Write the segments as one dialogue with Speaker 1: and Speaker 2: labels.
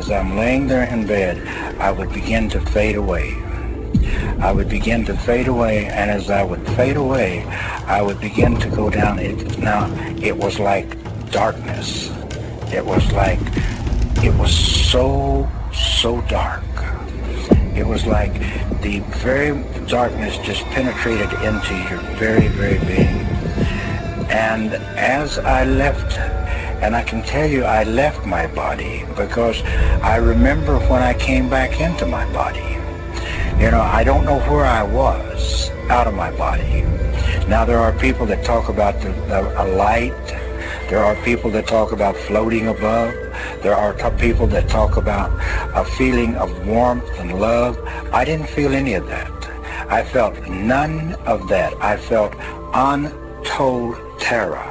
Speaker 1: as I'm laying there in bed, I would begin to fade away. I would begin to fade away, and as I would fade away, I would begin to go down. Now, it was like darkness. It was so dark. It was like the very darkness just penetrated into your very, very being. And as I left, and I can tell you I left my body, because I remember when I came back into my body. You know, I don't know where I was out of my body. Now, there are people that talk about a light. There are people that talk about floating above. There are people that talk about a feeling of warmth and love. I didn't feel any of that. I felt none of that. I felt untold terror.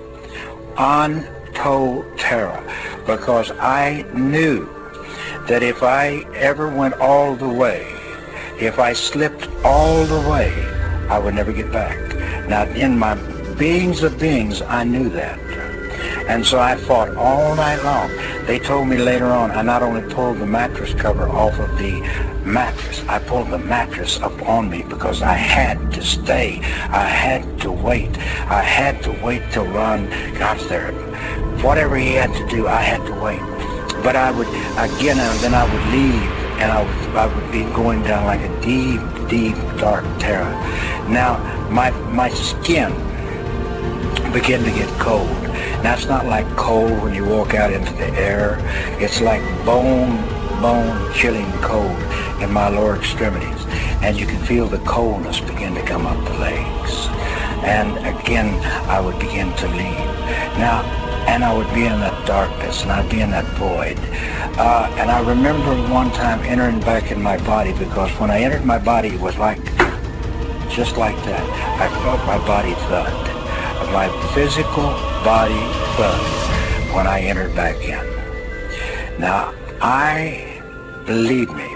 Speaker 1: Untold terror. Because I knew that if I ever went all the way, if I slipped all the way, I would never get back. Now, in my beings of beings, I knew that. And so I fought all night long. They told me later on, I not only pulled the mattress cover off of the mattress, I pulled the mattress up on me because I had to stay. I had to wait. I had to wait till Ron got there. Whatever he had to do, I had to wait. But I would, again, and then I would leave, and I would be going down like a deep, deep, dark terror. Now, my skin began to get cold. Now, it's not like cold when you walk out into the air. It's like bone chilling cold in my lower extremities. And you can feel the coldness begin to come up the legs. And again, I would begin to leave. Now, and I would be in that darkness, and I'd be in that void. And I remember one time entering back in my body, because when I entered my body, it was like, just like that. I felt my body thud. My physical body thud when I entered back in. Now, believe me,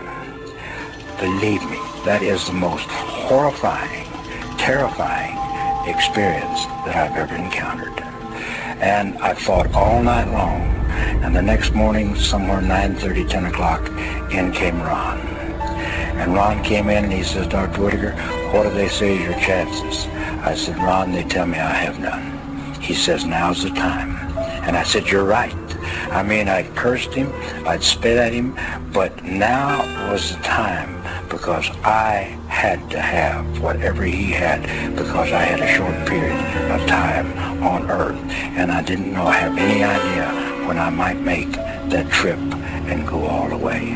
Speaker 1: that is the most horrifying, terrifying experience that I've ever encountered. And I fought all night long, and the next morning, somewhere 9:30, 10 o'clock, in came Ron. And Ron came in and he says, Dr. Whittaker, what do they say is your chances? I said, Ron, they tell me I have none. He says, now's the time. And I said, you're right. I mean, I cursed him, I'd spit at him, but now was the time, because I had to have whatever he had, because I had a short period of time on earth, and I didn't have any idea when I might make that trip and go all the way.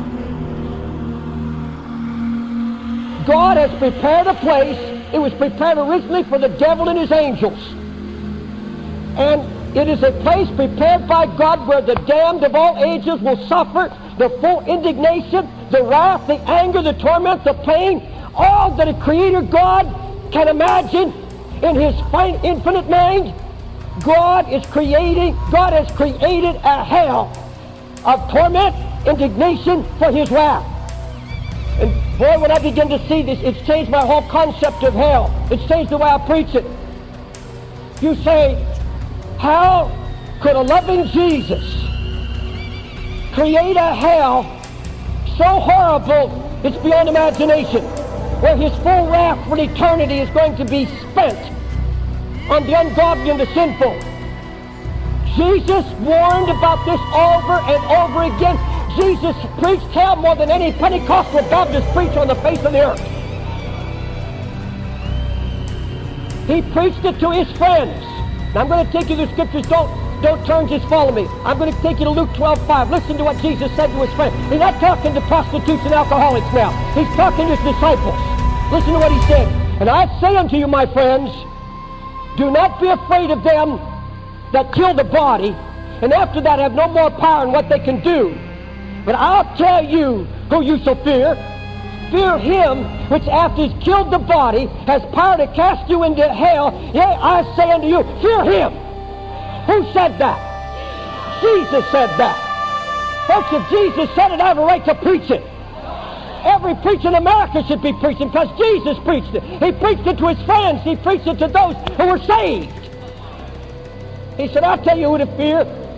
Speaker 2: God has prepared a place. It was prepared originally for the devil and his angels. And it is a place prepared by God where the damned of all ages will suffer the full indignation, the wrath, the anger, the torment, the pain, all that a Creator God can imagine in His infinite mind. God has created a hell of torment, indignation for His wrath. And boy, when I begin to see this, it's changed my whole concept of hell. It's changed the way I preach it. You say, how could a loving Jesus create a hell so horrible it's beyond imagination, where His full wrath for eternity is going to be spent on the ungodly and the sinful? Jesus warned about this over and over again. Jesus preached hell more than any Pentecostal Baptist preacher on the face of the earth. He preached it to His friends. Now I'm going to take you to the scriptures. Don't turn, just follow me. I'm going to take you to Luke 12:5. Listen to what Jesus said to His friends. He's not talking to prostitutes and alcoholics now. He's talking to His disciples. Listen to what He said. And I say unto you, my friends, do not be afraid of them that kill the body, and after that have no more power in what they can do. But I'll tell you who you shall fear. Fear Him which after He's killed the body has power to cast you into hell. Yea, I say unto you, fear Him. Who said that? Jesus said that. Folks, if Jesus said it, I have a right to preach it. Every preacher in America should be preaching, because Jesus preached it. He preached it to His friends. He preached it to those who were saved. He said, I'll tell you who to fear.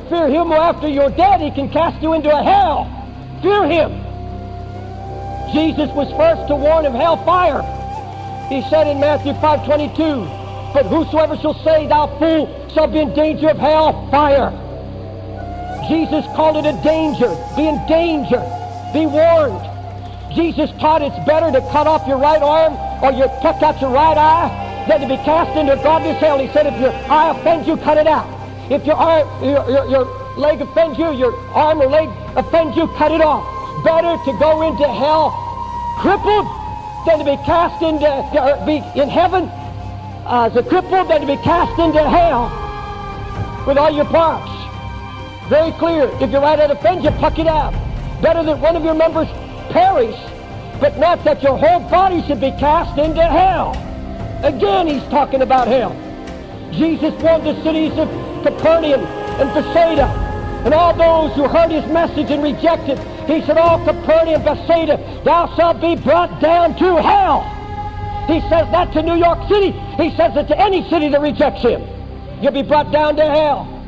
Speaker 2: fear him who after you're dead, he can cast you into a hell. Fear him. Jesus was first to warn of hellfire. He said in Matthew 5:22, but whosoever shall say, thou fool, shall be in danger of hellfire. Jesus called it a danger. Be in danger. Be warned. Jesus taught it's better to cut off your right arm or you pluck out your right eye than to be cast into godless hell. He said, if your eye offends you, cut it out. If your leg offends you, your arm or leg offends you, cut it off. Better to go into hell crippled than to be cast into, be in heaven as a cripple than to be cast into hell with all your parts. Very clear. If your right eye offends you, pluck it out. Better that one of your members perish, but not that your whole body should be cast into hell. Again, he's talking about hell. Jesus warned the cities of Capernaum and Bethsaida and all those who heard his message and rejected. He said, all Capernaum, Bethsaida, thou shalt be brought down to hell. He says that to New York City. He says it to any city that rejects him. You'll be brought down to hell.